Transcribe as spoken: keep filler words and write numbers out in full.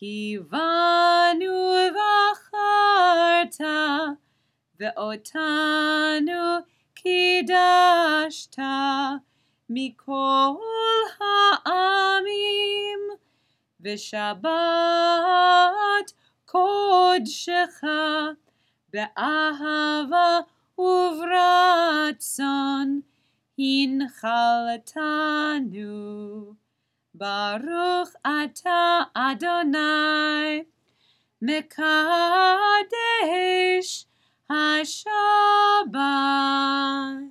כי בנו בחרת, ואותנו קידשת מכל העמים, ושבת קודשך באהבה וברצון הנחלתנו. ברוך אתה אדוני מקדש השבת.